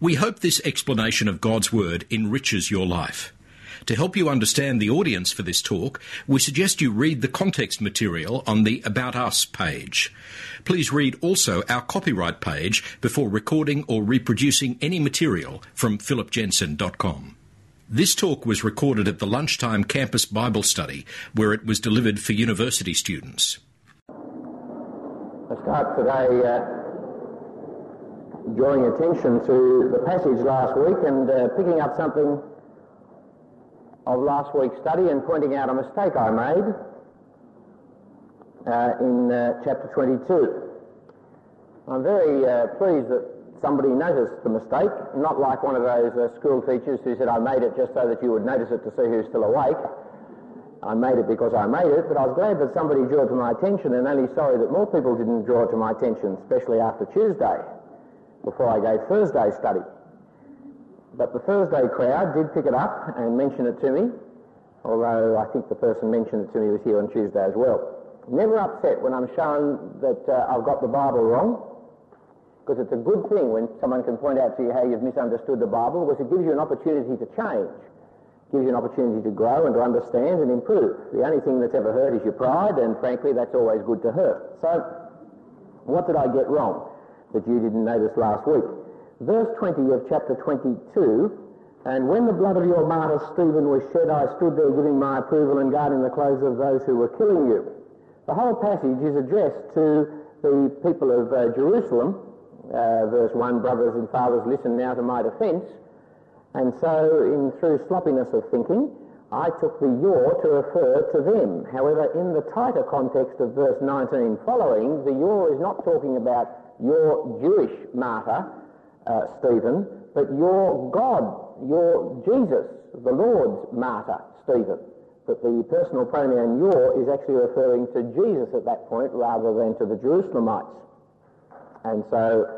We hope this explanation of God's Word enriches your life. To help you understand the audience for this talk, we suggest you read the context material on the About Us page. Please read also our copyright page before recording or reproducing any material from philipjensen.com. This talk was recorded at the Lunchtime Campus Bible Study, where it was delivered for university students. I start today drawing attention to the passage last week and picking up something of last week's study and pointing out a mistake I made in chapter 22. I'm very pleased that somebody noticed the mistake, not like one of those school teachers who said, I made it just so that you would notice it to see who's still awake. I made it because I made it, but I was glad that somebody drew it to my attention, and only sorry that more people didn't draw it to my attention, especially after Tuesday, before I gave Thursday's study. But the Thursday crowd did pick it up and mention it to me, although I think the person mentioned it to me was here on Tuesday as well. Never upset when I'm shown that I've got the Bible wrong, because it's a good thing when someone can point out to you how you've misunderstood the Bible, because it gives you an opportunity to change, gives you an opportunity to grow and to understand and improve. The only thing that's ever hurt is your pride, and frankly that's always good to hurt. So what did I get wrong that you didn't notice last week? Verse 20 of chapter 22, and when the blood of your martyr Stephen was shed, I stood there giving my approval and guarding the clothes of those who were killing you. The whole passage is addressed to the people of Jerusalem. Verse 1, brothers and fathers, listen now to my defence. And so, through sloppiness of thinking, I took the your to refer to them. However, in the tighter context of verse 19 following, the your is not talking about your Jewish martyr, Stephen, but your God, your Jesus, the Lord's martyr, Stephen. But the personal pronoun your is actually referring to Jesus at that point rather than to the Jerusalemites. And so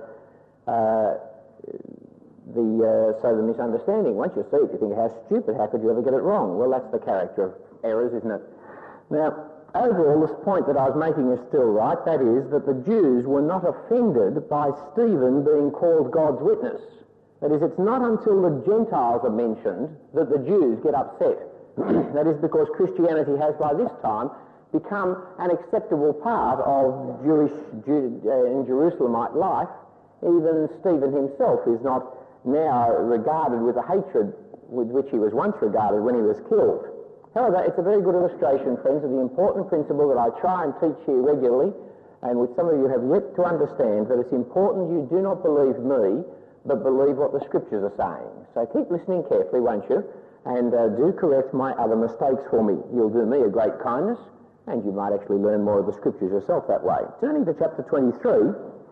the misunderstanding, once you see it, you think, how stupid, how could you ever get it wrong? Well, that's the character of errors, isn't it? Now, overall, this point that I was making is still right, that is, that the Jews were not offended by Stephen being called God's witness. That is, it's not until the Gentiles are mentioned that the Jews get upset. That is because Christianity has, by this time, become an acceptable part of Jewish and Jerusalemite life. Even Stephen himself is not now regarded with the hatred with which he was once regarded when he was killed. However, it's a very good illustration, friends, of the important principle that I try and teach here regularly, and which some of you have yet to understand, that it's important you do not believe me, but believe what the Scriptures are saying. So keep listening carefully, won't you? And do correct my other mistakes for me. You'll do me a great kindness, and you might actually learn more of the Scriptures yourself that way. Turning to chapter 23,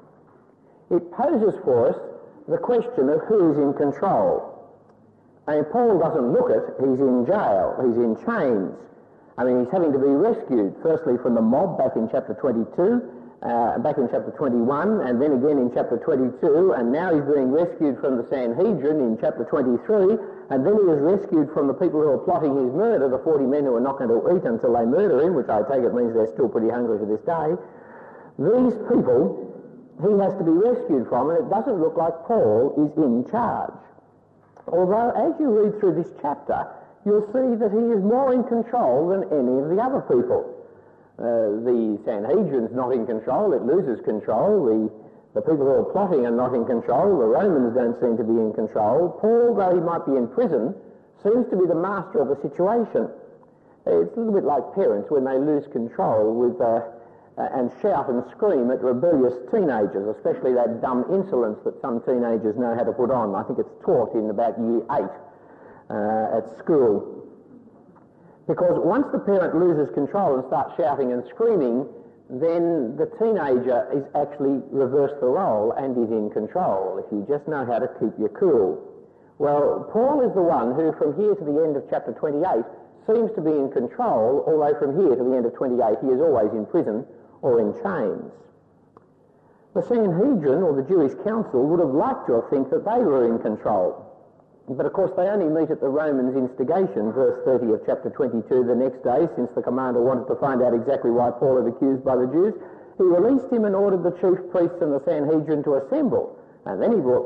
it poses for us the question of who's in control. And Paul doesn't look it, he's in jail, he's in chains. I mean, he's having to be rescued, firstly from the mob back in chapter 22, back in chapter 21, and then again in chapter 22, and now he's being rescued from the Sanhedrin in chapter 23, and then he is rescued from the people who are plotting his murder, the 40 men who are not going to eat until they murder him, which I take it means they're still pretty hungry to this day. These people he has to be rescued from, and it doesn't look like Paul is in charge. Although, as you read through this chapter, you'll see that he is more in control than any of the other people. The Sanhedrin's not in control, it loses control. The people who are plotting are not in control. The Romans don't seem to be in control. Paul, though he might be in prison, seems to be the master of the situation. It's a little bit like parents when they lose control and shout and scream at rebellious teenagers, especially that dumb insolence that some teenagers know how to put on. I think it's taught in about year 8 at school. Because once the parent loses control and starts shouting and screaming, then the teenager is actually reversed the role and is in control, if you just know how to keep your cool. Well, Paul is the one who, from here to the end of chapter 28, seems to be in control, although from here to the end of 28 he is always in prison or in chains. The Sanhedrin, or the Jewish council, would have liked to have think that they were in control. But of course they only meet at the Romans' instigation, verse 30 of chapter 22, the next day, since the commander wanted to find out exactly why Paul had accused by the Jews. He released him and ordered the chief priests and the Sanhedrin to assemble. And then he brought forth.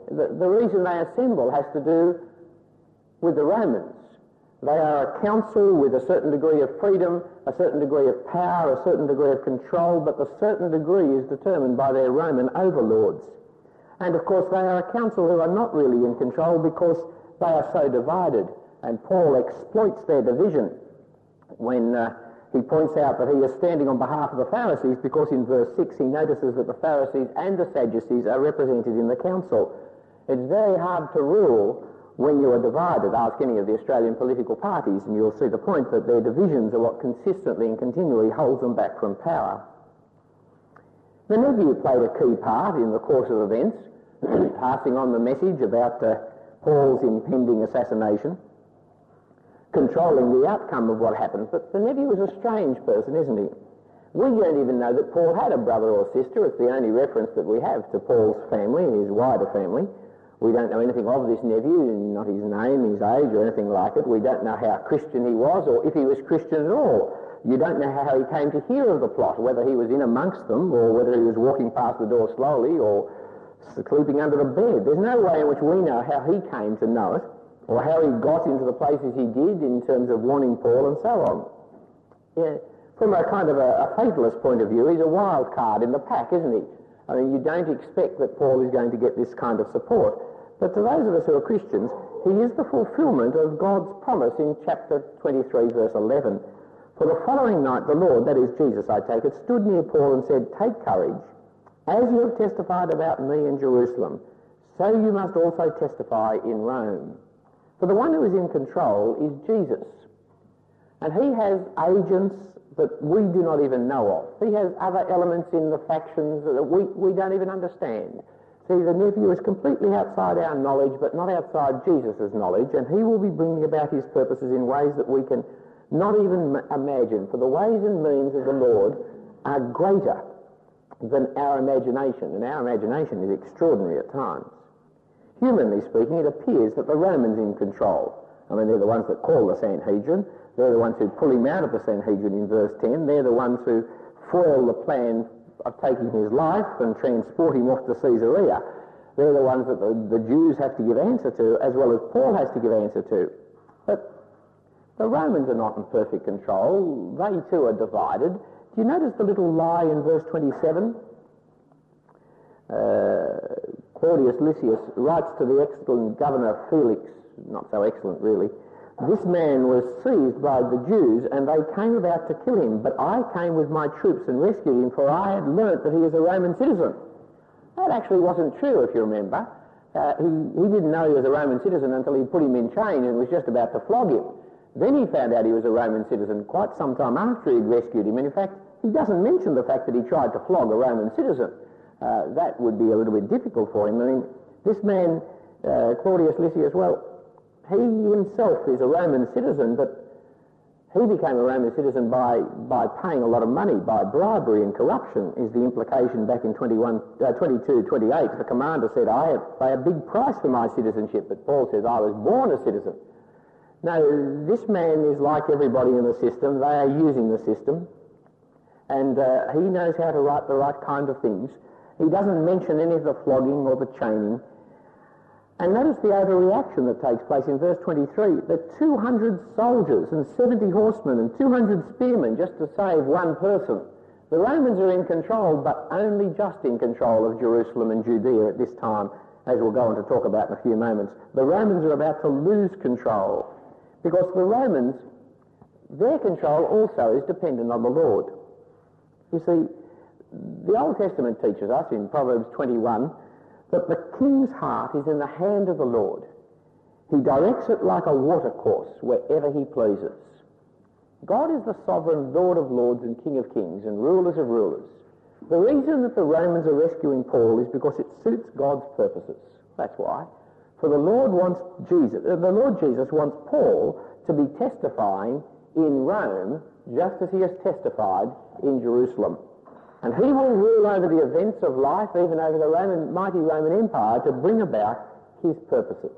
the reason they assemble has to do with the Romans. They are a council with a certain degree of freedom, a certain degree of power, a certain degree of control, but the certain degree is determined by their Roman overlords. And of course they are a council who are not really in control because they are so divided. And Paul exploits their division when he points out that he is standing on behalf of the Pharisees, because in verse 6 he notices that the Pharisees and the Sadducees are represented in the council. It's very hard to rule when you are divided. Ask any of the Australian political parties and you'll see the point that their divisions are what consistently and continually holds them back from power. The nephew played a key part in the course of events, passing on the message about Paul's impending assassination, controlling the outcome of what happened. But the nephew was a strange person, isn't he? We don't even know that Paul had a brother or sister. It's the only reference that we have to Paul's family, his wider family. We don't know anything of this nephew, not his name, his age, or anything like it. We don't know how Christian he was, or if he was Christian at all. You don't know how he came to hear of the plot, whether he was in amongst them, or whether he was walking past the door slowly, or sleeping under the bed. There's no way in which we know how he came to know it, or how he got into the places he did in terms of warning Paul and so on. Yeah. From a kind of a fatalist point of view, he's a wild card in the pack, isn't he? I mean, you don't expect that Paul is going to get this kind of support. But to those of us who are Christians, he is the fulfilment of God's promise in chapter 23, verse 11. For the following night, the Lord, that is Jesus, I take it, stood near Paul and said, "Take courage. As you have testified about me in Jerusalem, so you must also testify in Rome." For the one who is in control is Jesus. And he has agents that we do not even know of. He has other elements in the factions that we don't even understand. See, the nephew is completely outside our knowledge, but not outside Jesus' knowledge, and he will be bringing about his purposes in ways that we can not even imagine. For the ways and means of the Lord are greater than our imagination, and our imagination is extraordinary at times. Humanly speaking, it appears that the Romans are in control. I mean, they're the ones that call the Sanhedrin. They're the ones who pull him out of the Sanhedrin in verse 10. They're the ones who foil the plan of taking his life and transport him off to Caesarea. They're the ones that the Jews have to give answer to, as well as Paul has to give answer to. But the Romans are not in perfect control. They too are divided. Do you notice the little lie in verse 27? Claudius Lysias writes to the excellent governor Felix, not so excellent really, "This man was seized by the Jews, and they came about to kill him, but I came with my troops and rescued him, for I had learnt that he is a Roman citizen." That actually wasn't true, if you remember. He didn't know he was a Roman citizen until he put him in chain and was just about to flog him. Then he found out he was a Roman citizen quite some time after he'd rescued him. And in fact, he doesn't mention the fact that he tried to flog a Roman citizen. That would be a little bit difficult for him. I mean, this man, Claudius Lysias, well, he himself is a Roman citizen, but he became a Roman citizen by paying a lot of money, by bribery and corruption, is the implication back in 22:28. The commander said, "I pay a big price for my citizenship," but Paul says, "I was born a citizen." No, this man is like everybody in the system. They are using the system, and he knows how to write the right kind of things. He doesn't mention any of the flogging or the chaining. And notice the overreaction that takes place in verse 23, that 200 soldiers and 70 horsemen and 200 spearmen just to save one person. The Romans are in control, but only just in control of Jerusalem and Judea at this time, as we'll go on to talk about in a few moments. The Romans are about to lose control, because the Romans, their control also is dependent on the Lord. You see, the Old Testament teaches us in Proverbs 21 that the king's heart is in the hand of the Lord. He directs it like a watercourse wherever he pleases. God is the sovereign Lord of lords and King of kings and rulers of rulers. The reason that the Romans are rescuing Paul is because it suits God's purposes. That's why. For the Lord Jesus wants Paul to be testifying in Rome just as he has testified in Jerusalem. And he will rule over the events of life, even over the mighty Roman Empire, to bring about his purposes.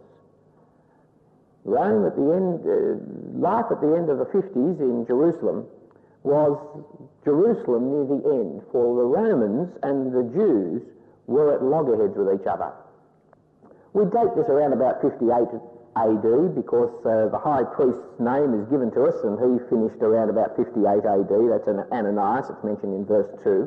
Rome at the end, life at the end of the 50s in Jerusalem was Jerusalem near the end, for the Romans and the Jews were at loggerheads with each other. We date this around about 58 AD because the high priest's name is given to us, and he finished around about 58 AD. That's Ananias, it's mentioned in verse 2.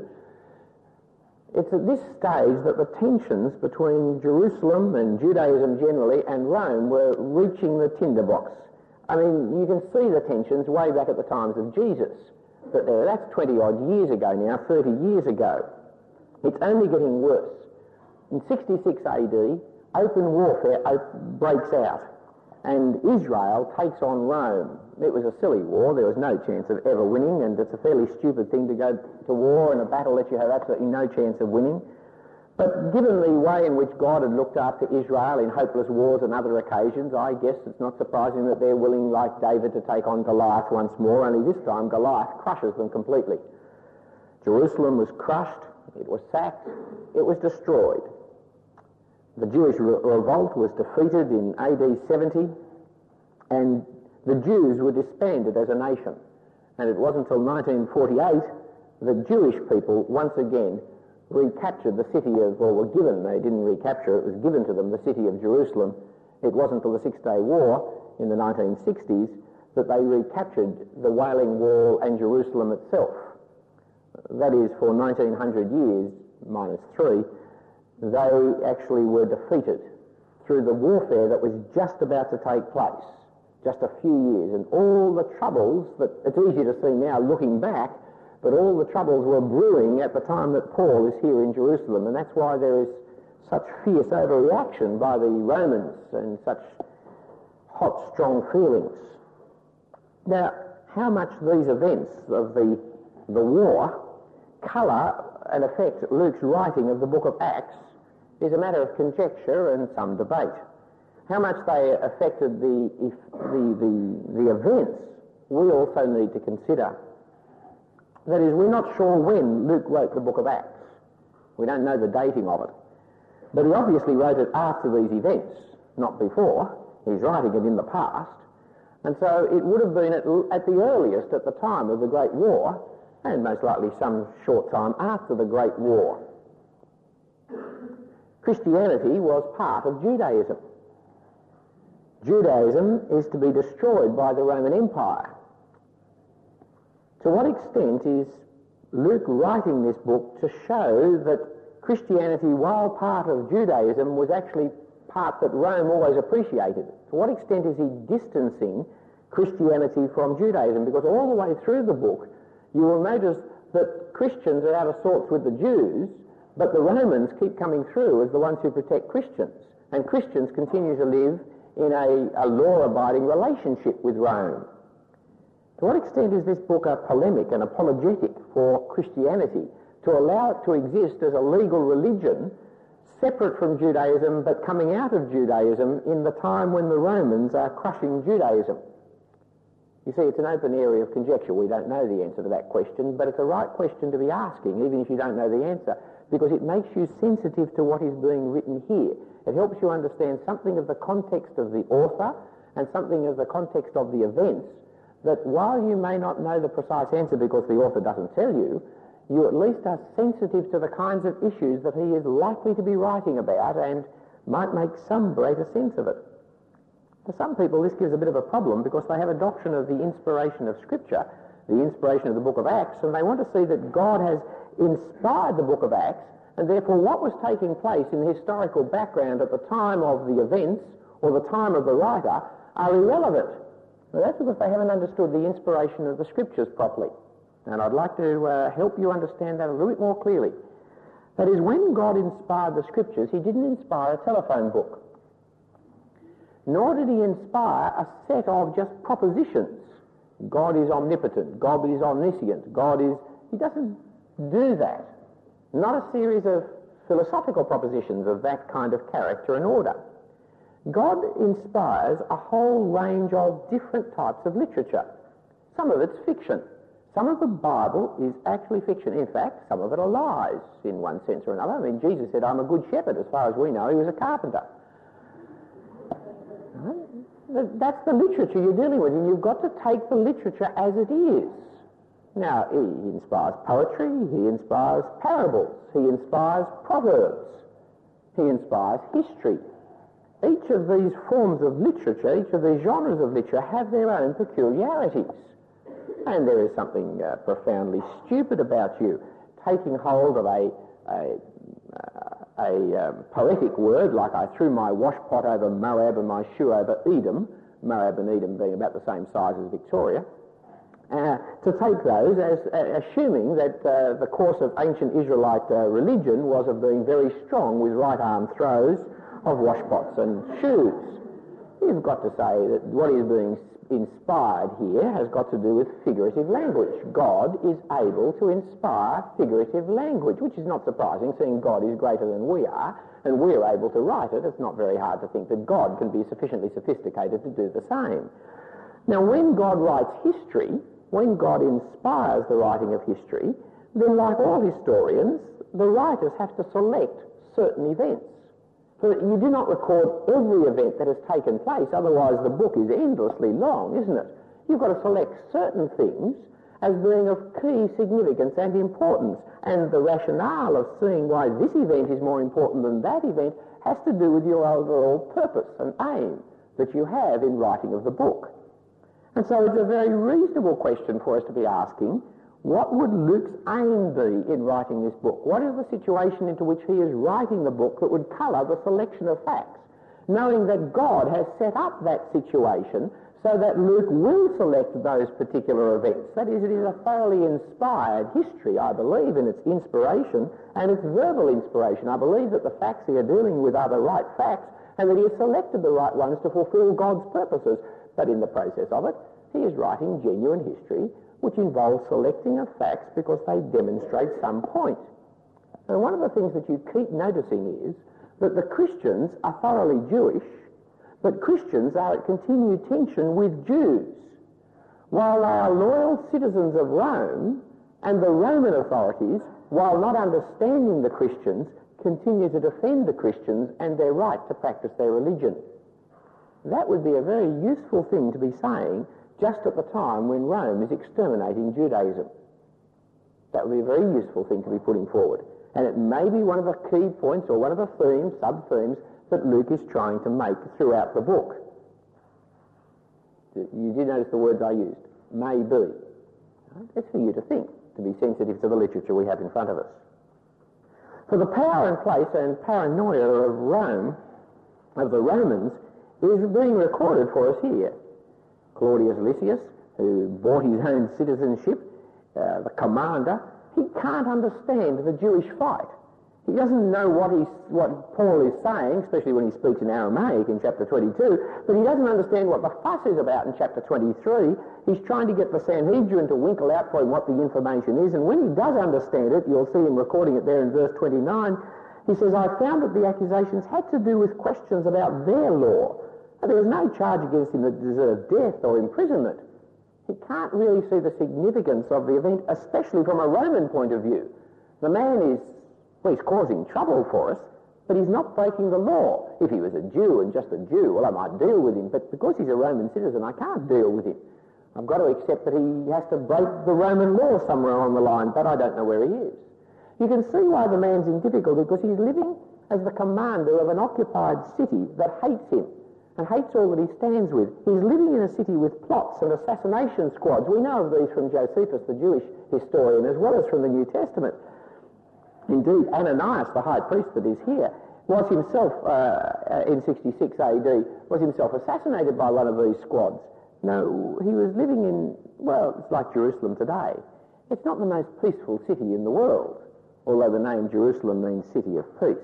It's at this stage that the tensions between Jerusalem and Judaism generally and Rome were reaching the tinderbox. I mean, you can see the tensions way back at the times of Jesus. But that's 20-odd years ago now, 30 years ago. It's only getting worse. In 66 AD, open warfare breaks out, and Israel takes on Rome. It was a silly war. There was no chance of ever winning, and it's a fairly stupid thing to go to war in a battle that you have absolutely no chance of winning. But given the way in which God had looked after Israel in hopeless wars and other occasions, I guess it's not surprising that they're willing, like David, to take on Goliath once more, only this time Goliath crushes them completely. Jerusalem was crushed, it was sacked, it was destroyed. The Jewish revolt was defeated in AD 70, and the Jews were disbanded as a nation. And it wasn't until 1948 that Jewish people once again recaptured the city of, or were given, they didn't recapture, it was given to them, the city of Jerusalem. It wasn't until the Six-Day War in the 1960s that they recaptured the Wailing Wall and Jerusalem itself. That is, for 1900 years, minus 3, they actually were defeated through the warfare that was just about to take place, just a few years. And all the troubles that, it's easy to see now looking back, but all the troubles were brewing at the time that Paul is here in Jerusalem, and that's why there is such fierce overreaction by the Romans and such hot, strong feelings. Now, how much these events of the war colour and affect Luke's writing of the book of Acts is a matter of conjecture and some debate. How much they affected the events, we also need to consider. That is, we're not sure when Luke wrote the book of Acts. We don't know the dating of it. But he obviously wrote it after these events, not before. He's writing it in the past. And so it would have been at the earliest at the time of the Great War, and most likely some short time after the Great War. Christianity was part of Judaism. Judaism is to be destroyed by the Roman Empire. To what extent is Luke writing this book to show that Christianity, while part of Judaism, was actually part that Rome always appreciated? To what extent is he distancing Christianity from Judaism? Because all the way through the book, you will notice that Christians are out of sorts with the Jews, but the Romans keep coming through as the ones who protect Christians. And Christians continue to live in a law-abiding relationship with Rome. To what extent is this book a polemic and apologetic for Christianity, to allow it to exist as a legal religion separate from Judaism but coming out of Judaism in the time when the Romans are crushing Judaism? You see, it's an open area of conjecture. We don't know the answer to that question, but it's a right question to be asking, even if you don't know the answer, because it makes you sensitive to what is being written here. It helps you understand something of the context of the author and something of the context of the events, that while you may not know the precise answer because the author doesn't tell you, you at least are sensitive to the kinds of issues that he is likely to be writing about and might make some greater sense of it. For some people, this gives a bit of a problem because they have a doctrine of the inspiration of Scripture, the inspiration of the book of Acts, and they want to see that God has inspired the book of Acts, and therefore what was taking place in the historical background at the time of the events or the time of the writer are irrelevant. Now, that's because they haven't understood the inspiration of the Scriptures properly. And I'd like to help you understand that a little bit more clearly. That is, when God inspired the Scriptures, he didn't inspire a telephone book. Nor did he inspire a set of just propositions. God is omnipotent. God is omniscient. He doesn't do that. Not a series of philosophical propositions of that kind of character and order. God inspires a whole range of different types of literature. Some of it's fiction. Some of the Bible is actually fiction. In fact, some of it are lies in one sense or another. I mean, Jesus said, I'm a good shepherd. As far as we know, he was a carpenter. That's the literature you're dealing with, and you've got to take the literature as it is. Now, he inspires poetry, he inspires parables, he inspires proverbs, he inspires history. each of these forms of literature, each of these genres of literature have their own peculiarities. And there is something profoundly stupid about you taking hold of a poetic word, like I threw my washpot over Moab and my shoe over Edom, Moab and Edom being about the same size as Victoria, to take those as assuming that the course of ancient Israelite religion was of being very strong with right-arm throws of washpots and shoes. You've got to say that what is being inspired here has got to do with figurative language. God is able to inspire figurative language, which is not surprising, seeing God is greater than we are, and we're able to write it. It's not very hard to think that God can be sufficiently sophisticated to do the same. Now, when God writes history, when God inspires the writing of history, then like all historians, the writers have to select certain events. So that you do not record every event that has taken place, otherwise the book is endlessly long, isn't it? You've got to select certain things as being of key significance and importance, and the rationale of seeing why this event is more important than that event has to do with your overall purpose and aim that you have in writing of the book. And so it's a very reasonable question for us to be asking, what would Luke's aim be in writing this book? What is the situation into which he is writing the book that would colour the selection of facts, knowing that God has set up that situation so that Luke will select those particular events? That is, it is a thoroughly inspired history, I believe, in its inspiration and its verbal inspiration. I believe that the facts he is dealing with are the right facts and that he has selected the right ones to fulfil God's purposes. But in the process of it, he is writing genuine history which involves selecting of facts because they demonstrate some point. And one of the things that you keep noticing is that the Christians are thoroughly Jewish, but Christians are at continued tension with Jews, while they are loyal citizens of Rome, and the Roman authorities, while not understanding the Christians, continue to defend the Christians and their right to practice their religion. That would be a very useful thing to be saying just at the time when Rome is exterminating Judaism. That would be a very useful thing to be putting forward. And it may be one of the key points or one of the themes, sub-themes, that Luke is trying to make throughout the book. You did notice the words I used, may be. It's for you to think, to be sensitive to the literature we have in front of us. For the power and place and paranoia of Rome, of the Romans, is being recorded for us here. Claudius Lysias, who bought his own citizenship, the commander, he can't understand the Jewish fight. He doesn't know what Paul is saying, especially when he speaks in Aramaic in chapter 22, but he doesn't understand what the fuss is about in chapter 23. He's trying to get the Sanhedrin to winkle out for him what the information is, and when he does understand it, you'll see him recording it there in verse 29, he says, I found that the accusations had to do with questions about their law. There was no charge against him that deserved death or imprisonment. He can't really see the significance of the event, especially from a Roman point of view. The man is, well, he's causing trouble for us, but he's not breaking the law. If he was a Jew and just a Jew, well, I might deal with him, but because he's a Roman citizen, I can't deal with him. I've got to accept that he has to break the Roman law somewhere along the line, but I don't know where he is. You can see why the man's in difficulty, because he's living as the commander of an occupied city that hates him and hates all that he stands with. He's living in a city with plots and assassination squads. We know of these from Josephus, the Jewish historian, as well as from the New Testament. Indeed, Ananias, the high priest that is here, was himself, in 66 AD, was himself assassinated by one of these squads. No, he was living in, well, it's like Jerusalem today. It's not the most peaceful city in the world, although the name Jerusalem means city of peace.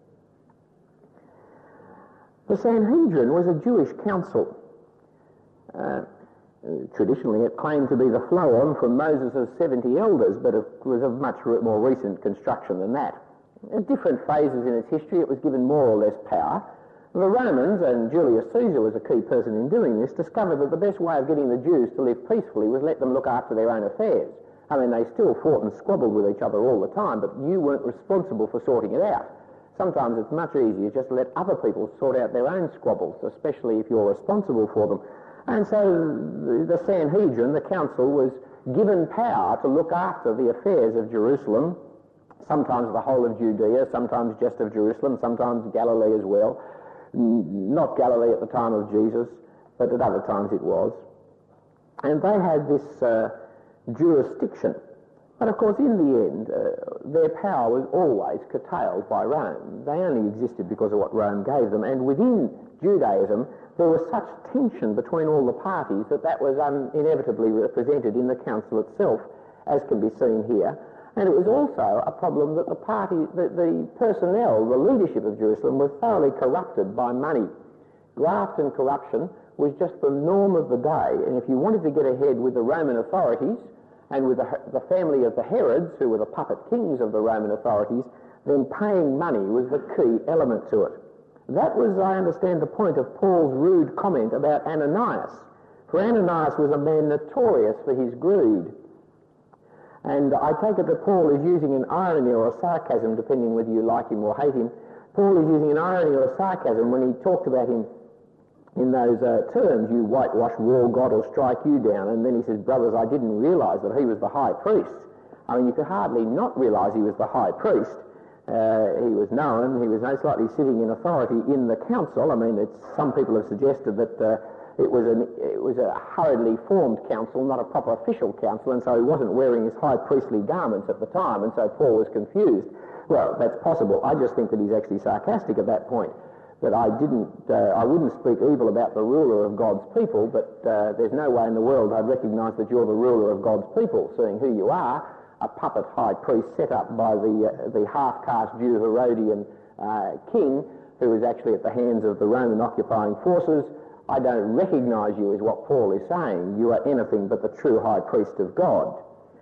The Sanhedrin was a Jewish council. Traditionally, it claimed to be the flow-on from Moses' 70 elders, but it was of much more recent construction than that. At different phases in its history, it was given more or less power. The Romans, and Julius Caesar was a key person in doing this, discovered that the best way of getting the Jews to live peacefully was let them look after their own affairs. I mean, they still fought and squabbled with each other all the time, but you weren't responsible for sorting it out. Sometimes it's much easier just to let other people sort out their own squabbles, especially if you're responsible for them. And so the Sanhedrin, the council, was given power to look after the affairs of Jerusalem, sometimes the whole of Judea, sometimes just of Jerusalem, sometimes Galilee as well. not Galilee at the time of Jesus, but at other times it was. And they had this jurisdiction. But of course, in the end, their power was always curtailed by Rome. They only existed because of what Rome gave them. And within Judaism, there was such tension between all the parties that was inevitably represented in the council itself, as can be seen here. And it was also a problem that the personnel, the leadership of Jerusalem, was thoroughly corrupted by money. Graft and corruption was just the norm of the day, and if you wanted to get ahead with the Roman authorities and with the family of the Herods, who were the puppet kings of the Roman authorities, then paying money was the key element to it. That was, I understand, the point of Paul's rude comment about Ananias. For Ananias was a man notorious for his greed. And I take it that Paul is using an irony or a sarcasm, depending whether you like him or hate him. Paul is using an irony or a sarcasm when he talked about him in those terms, you whitewashed wall, God will strike you down. And then he says, brothers, I didn't realise that he was the high priest. I mean, you could hardly not realise he was the high priest. He was known, he was most likely sitting in authority in the council. I mean, some people have suggested that it was a hurriedly formed council, not a proper official council, and so he wasn't wearing his high priestly garments at the time, and so Paul was confused. Well, that's possible. I just think that he's actually sarcastic at that point. That I wouldn't speak evil about the ruler of God's people, but there's no way in the world I'd recognise that you're the ruler of God's people, seeing who you are, a puppet high priest set up by the half-caste Jew Herodian king, who is actually at the hands of the Roman occupying forces. I don't recognise you as what Paul is saying. You are anything but the true high priest of God.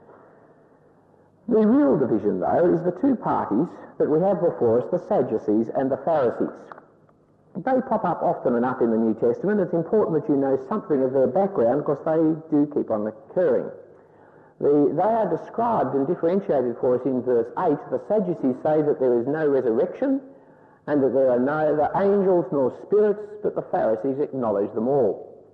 The real division, though, is the two parties that we have before us, the Sadducees and the Pharisees. They pop up often enough in the New Testament. It's important that you know something of their background because they do keep on occurring. They are described and differentiated for us in verse 8. The Sadducees say that there is no resurrection and that there are neither angels nor spirits, but the Pharisees acknowledge them all.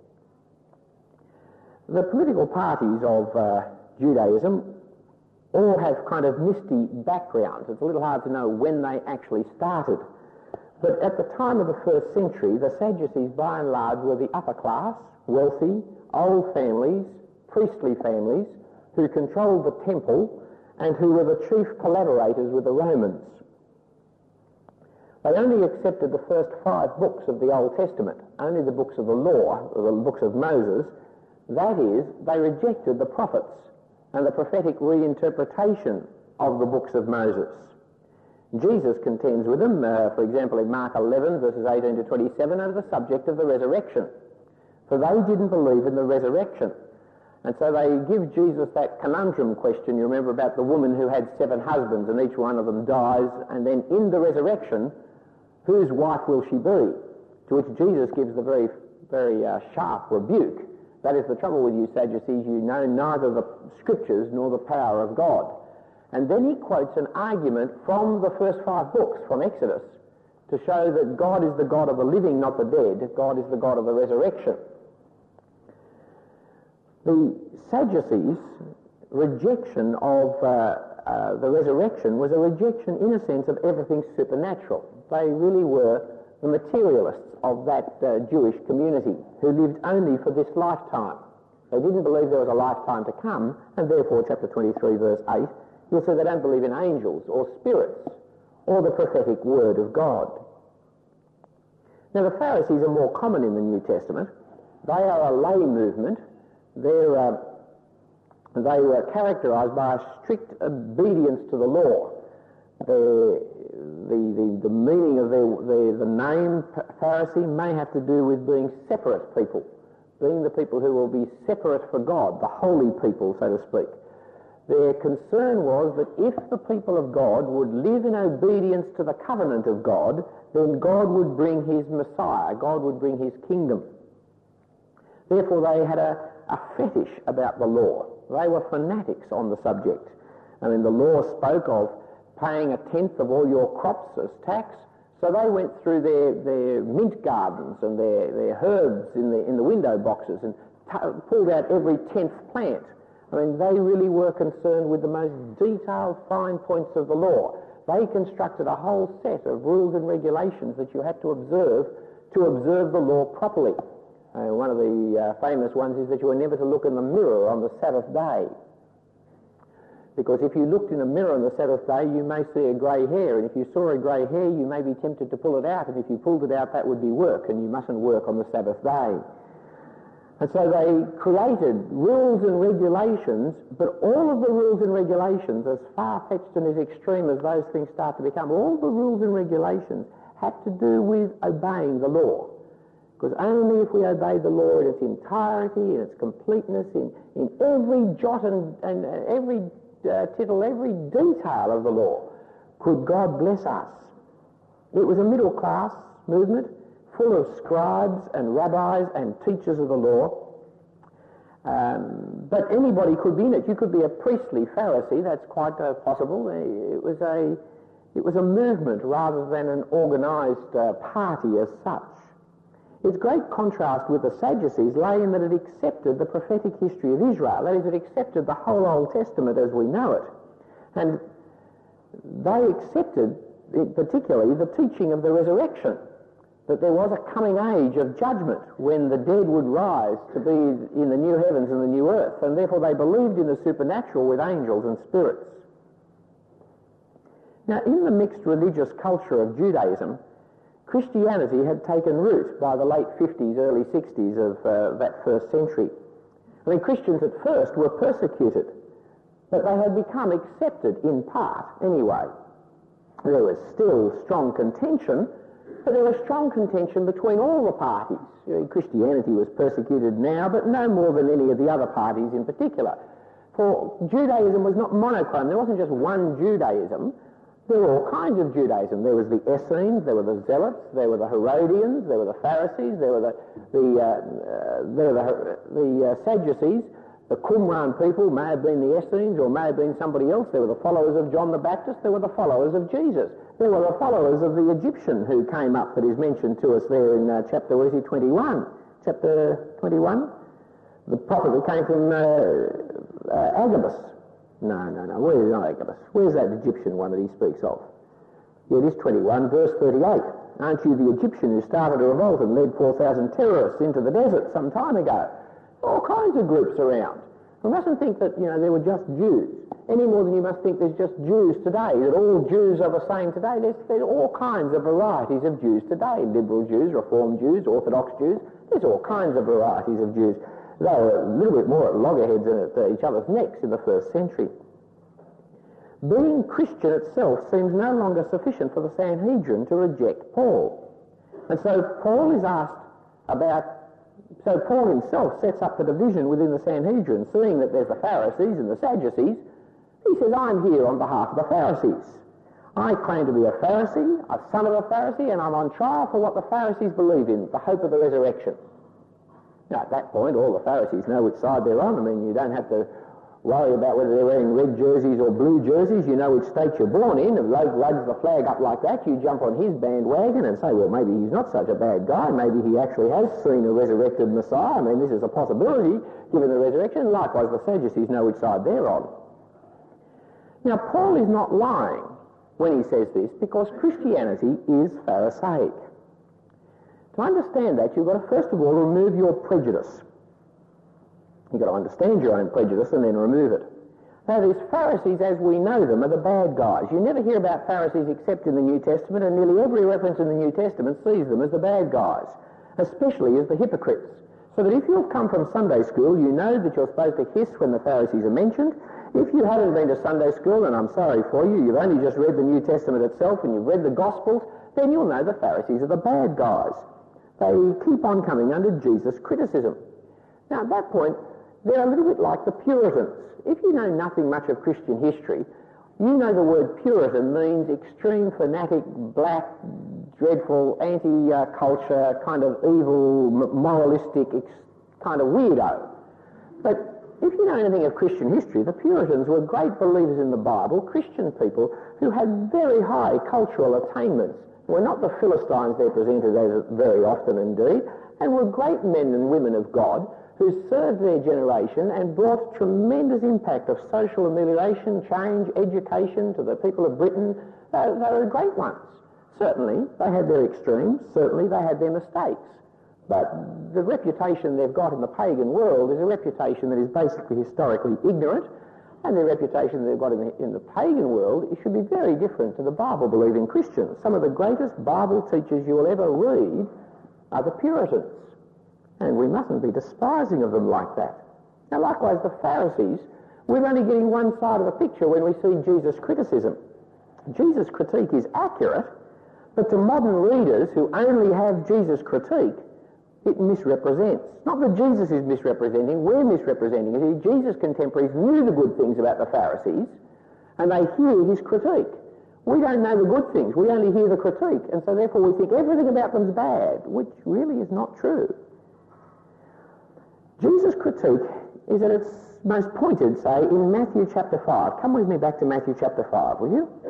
The political parties of Judaism all have kind of misty backgrounds. It's a little hard to know when they actually started. But at the time of the first century, the Sadducees, by and large, were the upper class, wealthy, old families, priestly families, who controlled the temple and who were the chief collaborators with the Romans. They only accepted the first 5 books of the Old Testament, only the books of the law, or the books of Moses. That is, they rejected the prophets and the prophetic reinterpretation of the books of Moses. Jesus contends with them, for example, in Mark 11, verses 18 to 27, over the subject of the resurrection. For they didn't believe in the resurrection. And so they give Jesus that conundrum question, you remember, about the woman who had 7 husbands and each one of them dies, and then in the resurrection, whose wife will she be? To which Jesus gives the very, very sharp rebuke. That is the trouble with you Sadducees, you know neither the scriptures nor the power of God. And then he quotes an argument from the first 5 books, from Exodus, to show that God is the God of the living, not the dead. God is the God of the resurrection. The Sadducees' rejection of the resurrection was a rejection, in a sense, of everything supernatural. They really were the materialists of that Jewish community who lived only for this lifetime. They didn't believe there was a lifetime to come, and therefore, chapter 23, verse 8, you'll see they don't believe in angels or spirits or the prophetic word of God. Now, the Pharisees are more common in the New Testament. They are a lay movement. They were characterised by a strict obedience to the law. The meaning of the name Pharisee may have to do with being separate people, being the people who will be separate for God, the holy people, so to speak. Their concern was that if the people of God would live in obedience to the covenant of God, then God would bring his Messiah, God would bring his kingdom. Therefore, they had a fetish about the law. They were fanatics on the subject. I mean, the law spoke of paying 1/10 of all your crops as tax, so they went through their mint gardens and their herbs in the window boxes and pulled out every 10th plant. I mean, they really were concerned with the most detailed, fine points of the law. They constructed a whole set of rules and regulations that you had to observe to observe the law properly. One of the famous ones is that you are never to look in the mirror on the Sabbath day. Because if you looked in a mirror on the Sabbath day, you may see a grey hair, and if you saw a grey hair, you may be tempted to pull it out, and if you pulled it out, that would be work, and you mustn't work on the Sabbath day. And so they created rules and regulations, but all of the rules and regulations, as far-fetched and as extreme as those things start to become, all the rules and regulations have to do with obeying the law. Because only if we obey the law in its entirety, in its completeness, in every jot and every tittle, every detail of the law, could God bless us. It was a middle-class movement, full of scribes and rabbis and teachers of the law. But anybody could be in it. You could be a priestly Pharisee, that's quite possible. It was a movement rather than an organised party as such. Its great contrast with the Sadducees lay in that it accepted the prophetic history of Israel. That is, it accepted the whole Old Testament as we know it. And they accepted, particularly, the teaching of the resurrection, that there was a coming age of judgment when the dead would rise to be in the new heavens and the new earth, and therefore they believed in the supernatural with angels and spirits. Now, in the mixed religious culture of Judaism, Christianity had taken root by the late 50s, early 60s of that first century. I mean, Christians at first were persecuted, but they had become accepted in part anyway. There was still strong contention, but there was strong contention between all the parties. Christianity was persecuted now, but no more than any of the other parties in particular. For Judaism was not monochrome. There wasn't just one Judaism. There were all kinds of Judaism. There was the Essenes, there were the Zealots, there were the Herodians, there were the Pharisees, there were the Sadducees. The Qumran people may have been the Essenes or may have been somebody else. There were the followers of John the Baptist. There were the followers of Jesus. There were the followers of the Egyptian who came up, that is mentioned to us there in chapter 21. Chapter 21? The prophet that came from Agabus. No. Where is Agabus? Where's that Egyptian one that he speaks of? Yeah, it is 21, verse 38. Aren't you the Egyptian who started a revolt and led 4,000 terrorists into the desert some time ago? All kinds of groups around. We mustn't think that, there were just Jews, any more than you must think there's just Jews today, that all Jews are the same today. There's all kinds of varieties of Jews today. Liberal Jews, Reformed Jews, Orthodox Jews. There's all kinds of varieties of Jews. They were a little bit more at loggerheads and at each other's necks in the first century. Being Christian itself seems no longer sufficient for the Sanhedrin to reject Paul. And so Paul is asked about... So Paul himself sets up the division within the Sanhedrin, seeing that there's the Pharisees and the Sadducees. He says, I'm here on behalf of the Pharisees. I claim to be a Pharisee, a son of a Pharisee, and I'm on trial for what the Pharisees believe in, the hope of the resurrection. Now, at that point, all the Pharisees know which side they're on. I mean, you don't have to worry about whether they're wearing red jerseys or blue jerseys. You know which state you're born in. If Logue lugs the flag up like that, you jump on his bandwagon and say, well, maybe he's not such a bad guy. Maybe he actually has seen a resurrected Messiah. I mean, this is a possibility, given the resurrection. Likewise, the Sadducees know which side they're on. Now, Paul is not lying when he says this, because Christianity is Pharisaic. To understand that, you've got to first of all remove your prejudice. You've got to understand your own prejudice and then remove it. Now, these Pharisees, as we know them, are the bad guys. You never hear about Pharisees except in the New Testament, and nearly every reference in the New Testament sees them as the bad guys, especially as the hypocrites. So that if you've come from Sunday school, you know that you're supposed to hiss when the Pharisees are mentioned. If you haven't been to Sunday school, and I'm sorry for you, you've only just read the New Testament itself and you've read the Gospels, then you'll know the Pharisees are the bad guys. They keep on coming under Jesus' criticism. Now, at that point, they're a little bit like the Puritans. If you know nothing much of Christian history, you know the word Puritan means extreme, fanatic, black, dreadful, anti-culture, kind of evil, moralistic, kind of weirdo. But if you know anything of Christian history, the Puritans were great believers in the Bible, Christian people who had very high cultural attainments. Were not the Philistines they're presented as very often indeed, and were great men and women of God who served their generation and brought tremendous impact of social amelioration, change, education to the people of Britain. They were great ones. Certainly, they had their extremes. Certainly, they had their mistakes. But the reputation they've got in the pagan world is a reputation that is basically historically ignorant, and the reputation they've got in the pagan world, it should be very different to the Bible-believing Christians. Some of the greatest Bible teachers you will ever read are the Puritans, and we mustn't be despising of them like that. Now, likewise, the Pharisees, we're only getting one side of the picture when we see Jesus' criticism. Jesus' critique is accurate, but to modern readers who only have Jesus' critique, it misrepresents. Not that Jesus is misrepresenting, we're misrepresenting it. Jesus' contemporaries knew the good things about the Pharisees, and they hear his critique. We don't know the good things, we only hear the critique, and so therefore we think everything about them's bad, which really is not true. Jesus' critique is at its most pointed, say, in Matthew chapter 5. Come with me back to Matthew chapter 5, will you?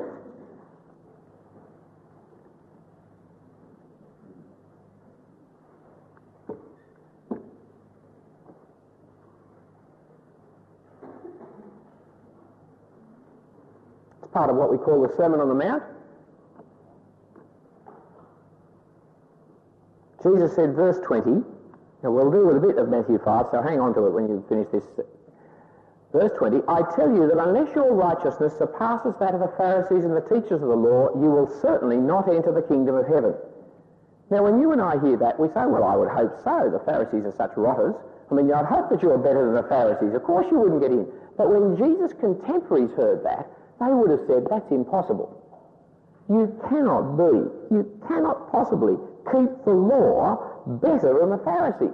It's part of what we call the Sermon on the Mount. Jesus said, verse 20, now we'll deal with a bit of Matthew 5, so hang on to it when you finish this. Verse 20, I tell you that unless your righteousness surpasses that of the Pharisees and the teachers of the law, you will certainly not enter the kingdom of heaven. Now when you and I hear that, we say, well, I would hope so. The Pharisees are such rotters. I mean, I'd hope that you're better than the Pharisees. Of course you wouldn't get in. But when Jesus' contemporaries heard that, they would have said, that's impossible. You cannot possibly keep the law better than the Pharisees.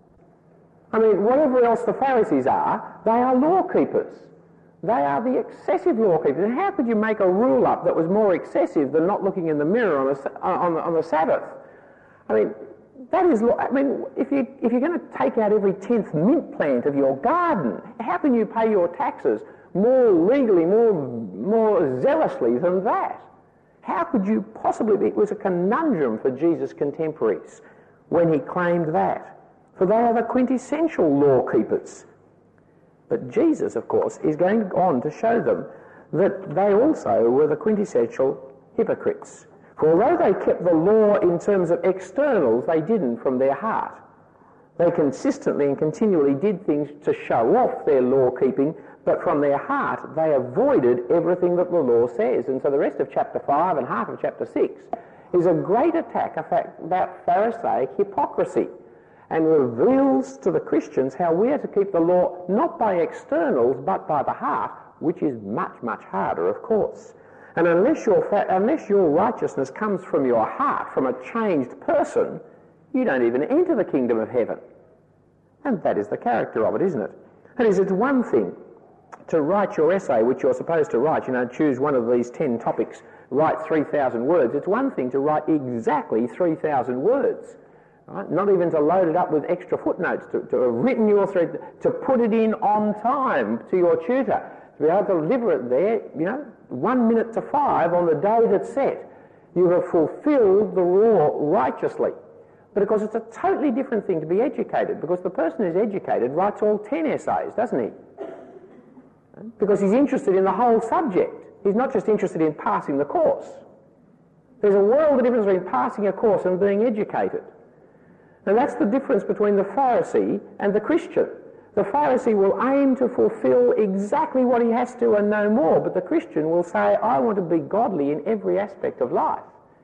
I mean, whatever else the Pharisees are, they are law keepers. They are the excessive law keepers. And how could you make a rule up that was more excessive than not looking in the mirror on the Sabbath? I mean, that is law. I mean, if you're going to take out every 10th mint plant of your garden, how can you pay your taxes more legally, more zealously than that? How could you possibly be? It was a conundrum for Jesus' contemporaries when he claimed that. For they are the quintessential law keepers. But Jesus, of course, is going on to show them that they also were the quintessential hypocrites. For although they kept the law in terms of externals, they didn't from their heart. They consistently and continually did things to show off their law keeping, but from their heart they avoided everything that the law says. And so the rest of chapter 5 and half of chapter 6 is a great attack about Pharisaic hypocrisy, and reveals to the Christians how we are to keep the law not by externals but by the heart, which is much, much harder, of course. And unless your righteousness comes from your heart, from a changed person, you don't even enter the kingdom of heaven. And that is the character of it, isn't it? That is, it's one thing to write your essay, which you're supposed to write, choose one of these 10 topics, write 3,000 words. It's one thing to write exactly 3,000 words. Right? Not even to load it up with extra footnotes, to have written your thread, to put it in on time to your tutor, to be able to deliver it there, 1 minute to 5 on the day that's set. You have fulfilled the law righteously. But of course it's a totally different thing to be educated, because the person who's educated writes all 10 essays, doesn't he? Because he's interested in the whole subject. He's not just interested in passing the course. There's a world of difference between passing a course and being educated. And that's the difference between the Pharisee and the Christian. The Pharisee will aim to fulfill exactly what he has to and no more, but the Christian will say, I want to be godly in every aspect of life.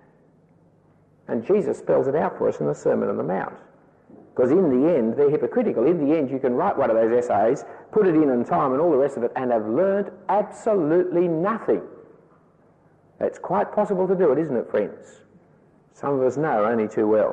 And Jesus spells it out for us in the Sermon on the Mount. Because in the end, they're hypocritical. In the end, you can write one of those essays, put it in time and all the rest of it, and have learned absolutely nothing. It's quite possible to do it, isn't it, friends? Some of us know only too well.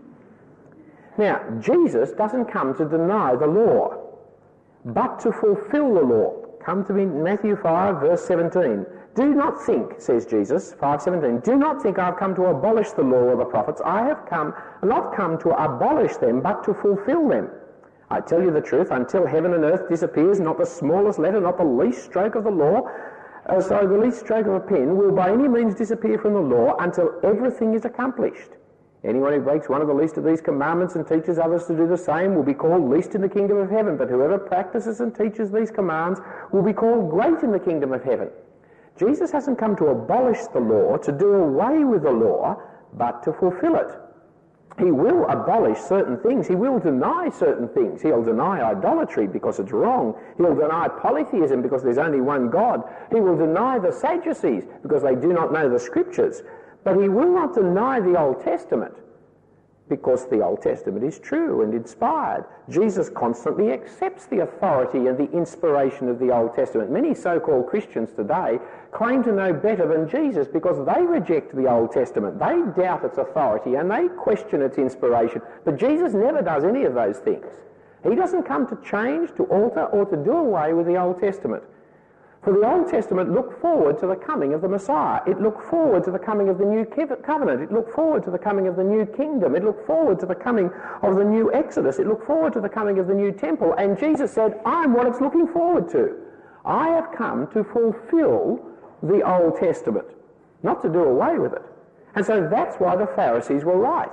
Now, Jesus doesn't come to deny the law, but to fulfill the law. Come to me, Matthew 5, verse 17. Do not think, says Jesus, 5:17, do not think I've come to abolish the law or the prophets. I have not come to abolish them, but to fulfill them. I tell you the truth, until heaven and earth disappears, not the smallest letter, not the least stroke of the law, the least stroke of a pen will by any means disappear from the law until everything is accomplished. Anyone who breaks one of the least of these commandments and teaches others to do the same will be called least in the kingdom of heaven, but whoever practices and teaches these commands will be called great in the kingdom of heaven. Jesus hasn't come to abolish the law, to do away with the law, but to fulfill it. He will abolish certain things. He will deny certain things. He'll deny idolatry because it's wrong. He'll deny polytheism because there's only one God. He will deny the Sadducees because they do not know the Scriptures. But he will not deny the Old Testament because the Old Testament is true and inspired. Jesus constantly accepts the authority and the inspiration of the Old Testament. Many so-called Christians today claim to know better than Jesus because they reject the Old Testament. They doubt its authority and they question its inspiration. But Jesus never does any of those things. He doesn't come to change, to alter, or to do away with the Old Testament. For the Old Testament looked forward to the coming of the Messiah. It looked forward to the coming of the new covenant. It looked forward to the coming of the new kingdom. It looked forward to the coming of the new Exodus. It looked forward to the coming of the new temple. And Jesus said, I'm what it's looking forward to. I have come to fulfill the Old Testament, not to do away with it. And so that's why the Pharisees were right,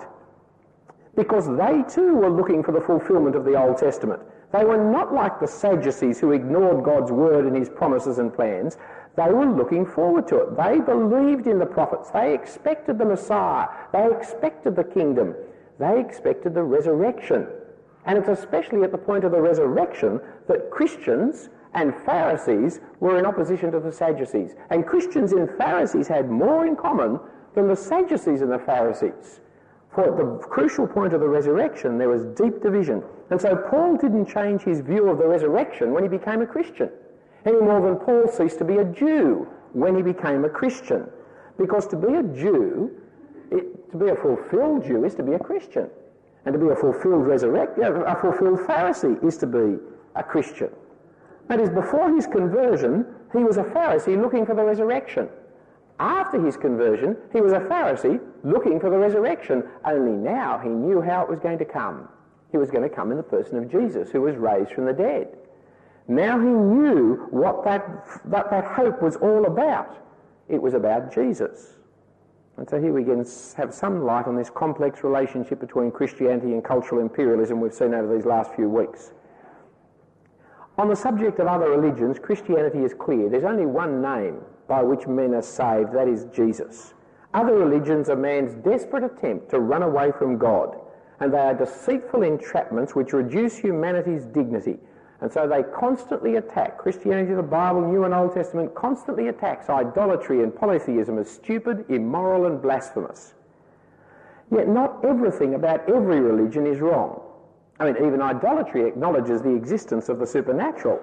because they too were looking for the fulfillment of the Old Testament. They were not like the Sadducees who ignored God's word and his promises and plans. They were looking forward to it. They believed in the prophets. They expected the Messiah. They expected the kingdom. They expected the resurrection. And it's especially at the point of the resurrection that Christians and Pharisees were in opposition to the Sadducees. And Christians and Pharisees had more in common than the Sadducees and the Pharisees. For at the crucial point of the resurrection, there was deep division. And so Paul didn't change his view of the resurrection when he became a Christian, any more than Paul ceased to be a Jew when he became a Christian. Because to be a Jew, to be a fulfilled Jew is to be a Christian. And to be a fulfilled a fulfilled Pharisee is to be a Christian. That is, before his conversion, he was a Pharisee looking for the resurrection. After his conversion, he was a Pharisee looking for the resurrection. Only now he knew how it was going to come. He was going to come in the person of Jesus, who was raised from the dead. Now he knew what that hope was all about. It was about Jesus. And so here we can have some light on this complex relationship between Christianity and cultural imperialism we've seen over these last few weeks. On the subject of other religions, Christianity is clear. There's only one name by which men are saved, that is Jesus. Other religions are man's desperate attempt to run away from God, and they are deceitful entrapments which reduce humanity's dignity. And so they constantly attack Christianity, the Bible, New and Old Testament, constantly attacks idolatry and polytheism as stupid, immoral and blasphemous. Yet not everything about every religion is wrong. I mean, even idolatry acknowledges the existence of the supernatural.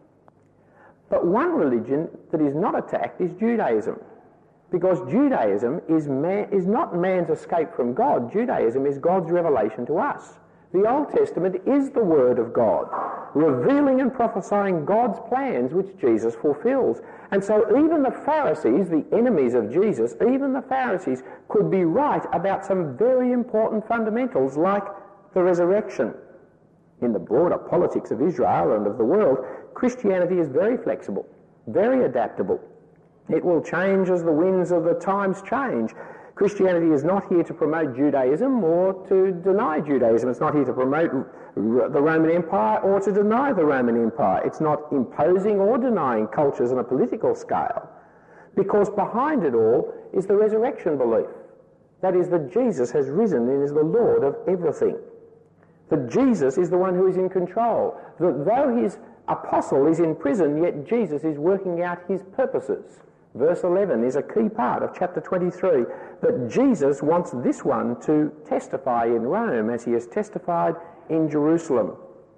But one religion that is not attacked is Judaism, because Judaism is not man's escape from God. Judaism is God's revelation to us. The Old Testament is the Word of God, revealing and prophesying God's plans which Jesus fulfills. And so even the Pharisees, the enemies of Jesus, even the Pharisees could be right about some very important fundamentals like the resurrection. In the broader politics of Israel and of the world, Christianity is very flexible, very adaptable. It will change as the winds of the times change. Christianity is not here to promote Judaism or to deny Judaism. It's not here to promote the Roman Empire or to deny the Roman Empire. It's not imposing or denying cultures on a political scale, because behind it all is the resurrection belief. That is, that Jesus has risen and is the Lord of everything. That Jesus is the one who is in control. That though his apostle is in prison, yet Jesus is working out his purposes. Verse 11 is a key part of chapter 23, that Jesus wants this one to testify in Rome as he has testified in Jerusalem.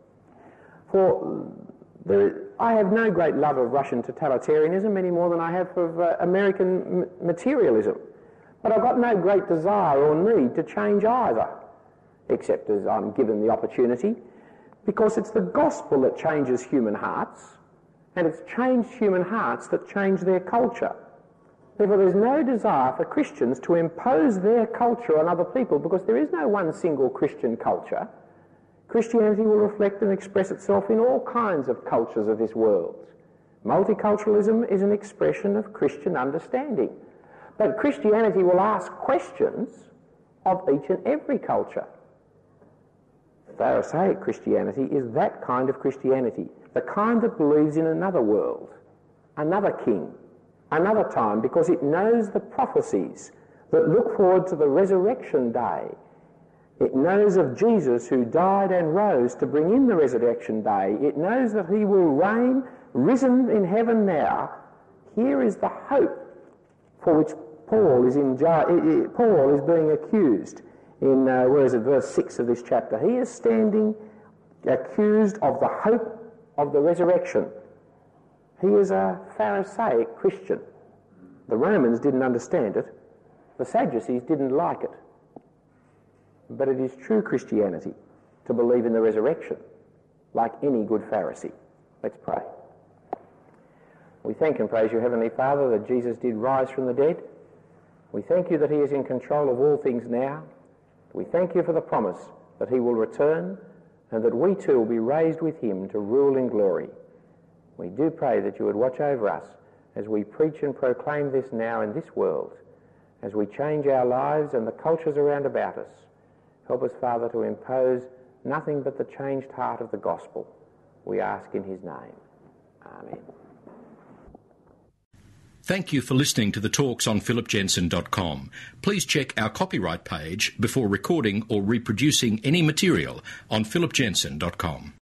For I have no great love of Russian totalitarianism any more than I have of American materialism. But I've got no great desire or need to change either, except as I'm given the opportunity, because it's the gospel that changes human hearts, and it's changed human hearts that change their culture. Therefore, there's no desire for Christians to impose their culture on other people, because there is no one single Christian culture. Christianity will reflect and express itself in all kinds of cultures of this world. Multiculturalism is an expression of Christian understanding. But Christianity will ask questions of each and every culture. Pharisaic Christianity is that kind of Christianity, the kind that believes in another world, another king, another time because it knows the prophecies that look forward to the resurrection day. It knows of Jesus who died and rose to bring in the resurrection day. It knows that he will reign, risen in heaven now. Here is the hope for which Paul is being accused in, verse 6 of this chapter. He is standing accused of the hope of the resurrection. He is a Pharisaic Christian. The Romans didn't understand it. The Sadducees didn't like it. But it is true Christianity to believe in the resurrection, like any good Pharisee. Let's pray. We thank and praise you, Heavenly Father, that Jesus did rise from the dead. We thank you that he is in control of all things now. We thank you for the promise that he will return and that we too will be raised with him to rule in glory. We do pray that you would watch over us as we preach and proclaim this now in this world, as we change our lives and the cultures around about us. Help us, Father, to impose nothing but the changed heart of the gospel. We ask in his name. Amen. Thank you for listening to the talks on philipjensen.com. Please check our copyright page before recording or reproducing any material on philipjensen.com.